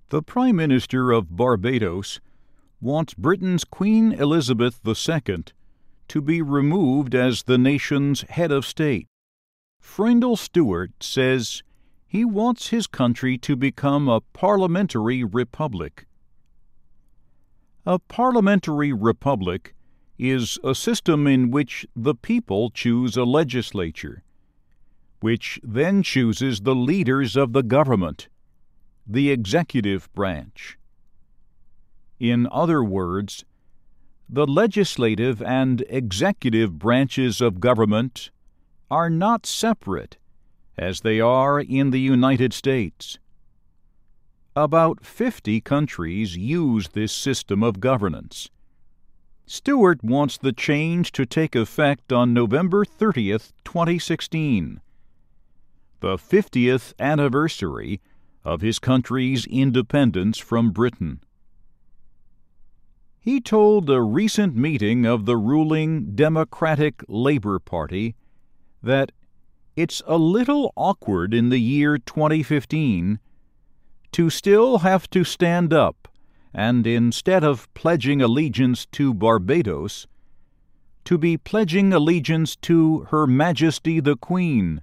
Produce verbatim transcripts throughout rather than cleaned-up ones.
The Prime Minister of Barbados wants Britain's Queen Elizabeth the Second to be removed as the nation's head of state. Frindle Stewart says he wants his country to become a parliamentary republic. A parliamentary republic is a system in which the people choose a legislature, which then chooses the leaders of the government, the executive branch. In other words, the legislative and executive branches of government are not separate, as they are in the United States. About fifty countries use this system of governance. Stewart wants the change to take effect on November thirtieth, twenty sixteen, the fiftieth anniversary of his country's independence from Britain. He told a recent meeting of the ruling Democratic Labour Party that it's a little awkward in the year twenty fifteen to still have to stand up and, instead of pledging allegiance to Barbados, to be pledging allegiance to Her Majesty the Queen.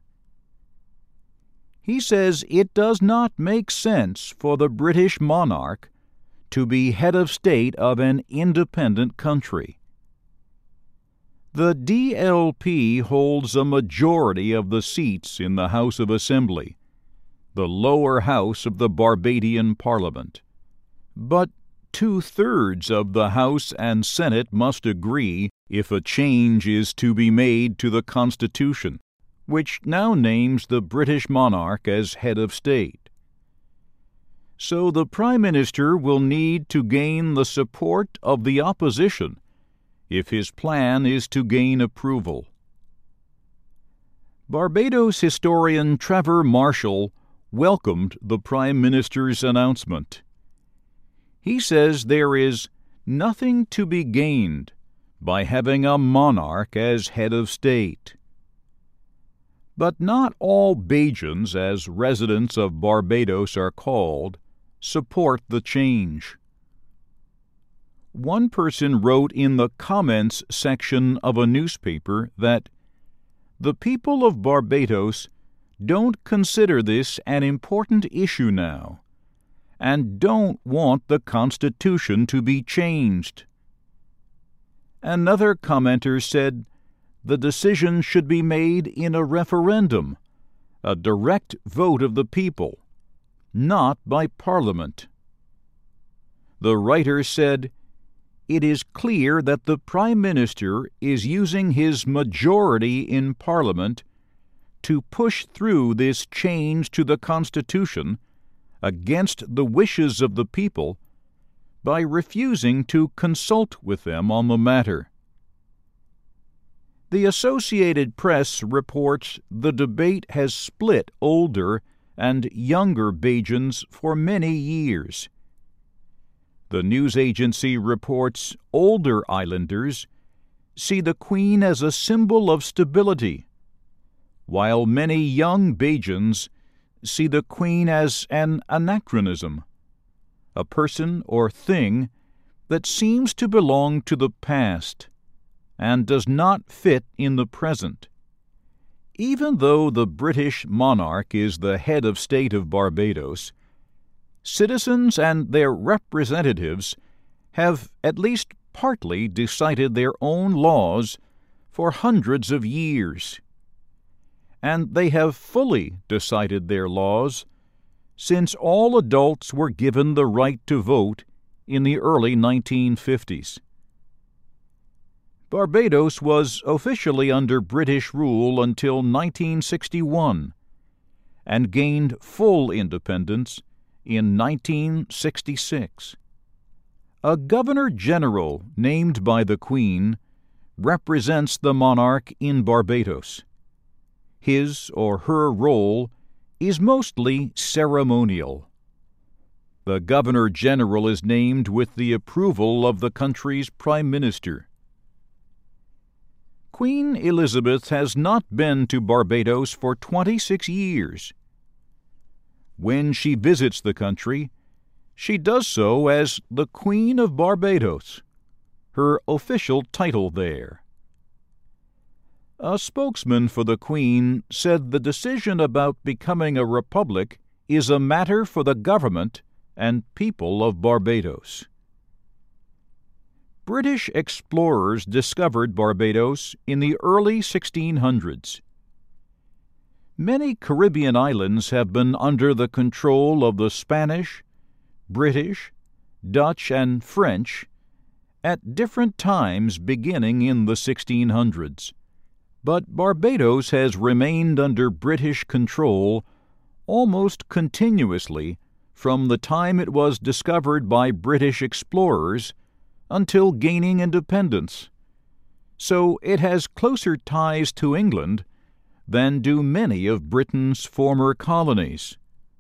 He says it does not make sense for the British monarch to be head of state of an independent country. The D L P holds a majority of the seats in the House of Assembly, the lower house of the Barbadian Parliament. But two-thirds of the House and Senate must agree if a change is to be made to the Constitution, which now names the British monarch as head of state. So the Prime Minister will need to gain the support of the opposition if his plan is to gain approval. Barbados historian Trevor Marshall welcomed the Prime Minister's announcement. He says there is nothing to be gained by having a monarch as head of state. But not all Bajans, as residents of Barbados are called, support the change. One person wrote in the comments section of a newspaper that the people of Barbados don't consider this an important issue now and don't want the Constitution to be changed. Another commenter said the decision should be made in a referendum, a direct vote of the people, not by Parliament. The writer said, "It is clear that the Prime Minister is using his majority in Parliament to push through this change to the Constitution against the wishes of the people by refusing to consult with them on the matter." The Associated Press reports the debate has split older and younger Bajans for many years. The news agency reports older islanders see the Queen as a symbol of stability, while many young Bajans see the Queen as an anachronism, a person or thing that seems to belong to the past and does not fit in the present. Even though the British monarch is the head of state of Barbados, citizens and their representatives have at least partly decided their own laws for hundreds of years. And they have fully decided their laws since all adults were given the right to vote in the early nineteen fifties. Barbados was officially under British rule until nineteen sixty-one and gained full independence in nineteen sixty-six. A Governor-General named by the Queen represents the monarch in Barbados. His or her role is mostly ceremonial. The Governor-General is named with the approval of the country's Prime Minister. Queen Elizabeth has not been to Barbados for twenty-six years. When she visits the country, She does so as the Queen of Barbados, her official title there. A spokesman for the Queen said the decision about becoming a republic is a matter for the government and people of Barbados. British explorers discovered Barbados in the early sixteen hundreds. Many Caribbean islands have been under the control of the Spanish, British, Dutch, and French at different times beginning in the sixteen hundreds, but Barbados has remained under British control almost continuously from the time it was discovered by British explorers until gaining independence, so it has closer ties to England than do many of Britain's former colonies.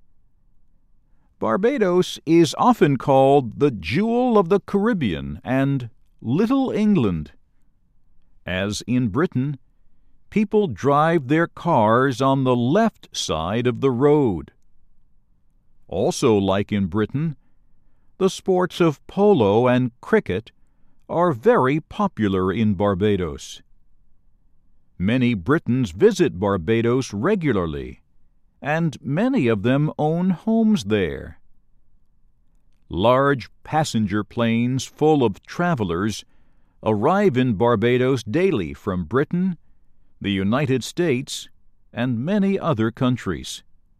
Barbados is often called the Jewel of the Caribbean and Little England. As in Britain, people drive their cars on the left side of the road. Also, like in Britain, the sports of polo and cricket are very popular in Barbados. Many Britons visit Barbados regularly, and many of them own homes there. Large passenger planes full of travelers arrive in Barbados daily from Britain, the United States, and many other countries.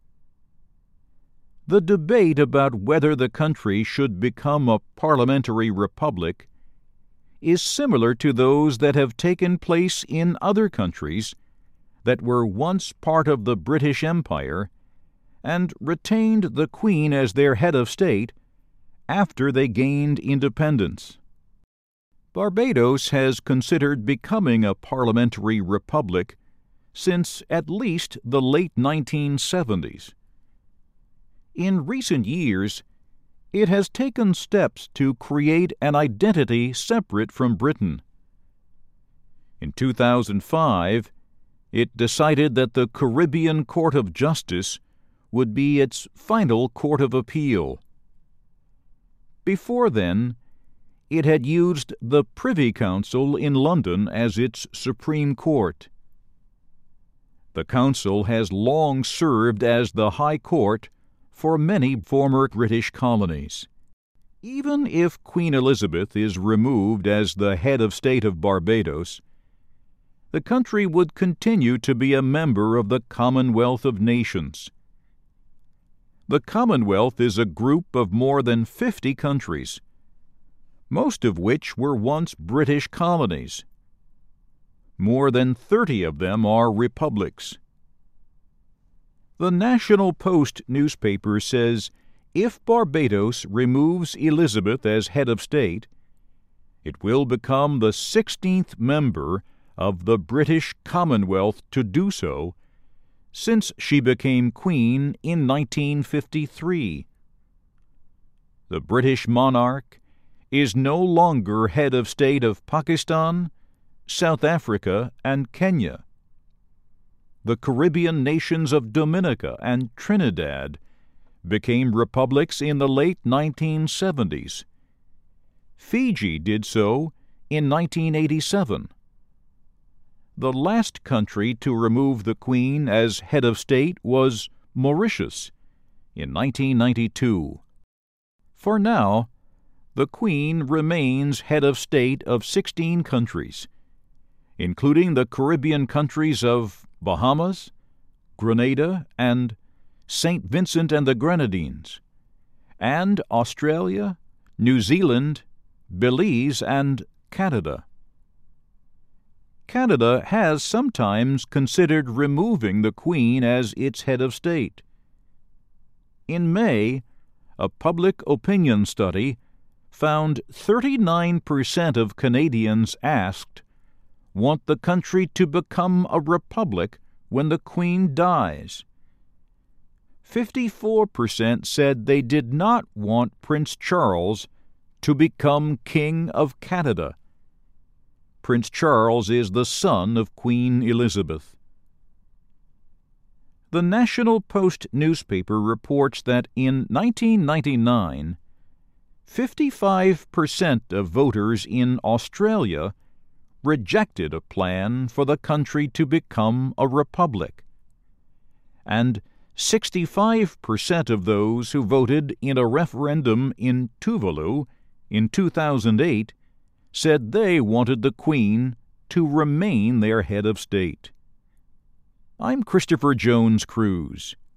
The debate about whether the country should become a parliamentary republic is similar to those that have taken place in other countries that were once part of the British Empire and retained the Queen as their head of state after they gained independence. Barbados has considered becoming a parliamentary republic since at least the late nineteen seventies. In recent years, it has taken steps to create an identity separate from Britain. In two thousand five, it decided that the Caribbean Court of Justice would be its final court of appeal. Before then, it had used the Privy Council in London as its Supreme Court. The Council has long served as the High Court for many former British colonies. Even if Queen Elizabeth is removed as the head of state of Barbados, the country would continue to be a member of the Commonwealth of Nations. The Commonwealth is a group of more than fifty countries, most of which were once British colonies. More than thirty of them are republics. The National Post newspaper says if Barbados removes Elizabeth as head of state, it will become the sixteenth member of the British Commonwealth to do so since she became queen in nineteen fifty-three. The British monarch is no longer head of state of Pakistan, South Africa, and Kenya. The Caribbean nations of Dominica and Trinidad became republics in the late nineteen seventies. Fiji did so in nineteen eighty-seven. The last country to remove the Queen as head of state was Mauritius in nineteen ninety-two. For now, the Queen remains head of state of sixteen countries, including the Caribbean countries of Bahamas, Grenada, and Saint Vincent and the Grenadines, and Australia, New Zealand, Belize, and Canada. Canada has sometimes considered removing the Queen as its head of state. In May, a public opinion study found thirty-nine percent of Canadians asked want the country to become a republic when the Queen dies. fifty-four percent said they did not want Prince Charles to become King of Canada. Prince Charles is the son of Queen Elizabeth. The National Post newspaper reports that in nineteen ninety-nine, fifty-five percent of voters in Australia rejected a plan for the country to become a republic, and sixty-five percent of those who voted in a referendum in Tuvalu in two thousand eight said they wanted the Queen to remain their head of state. I'm Christopher Jones Cruise.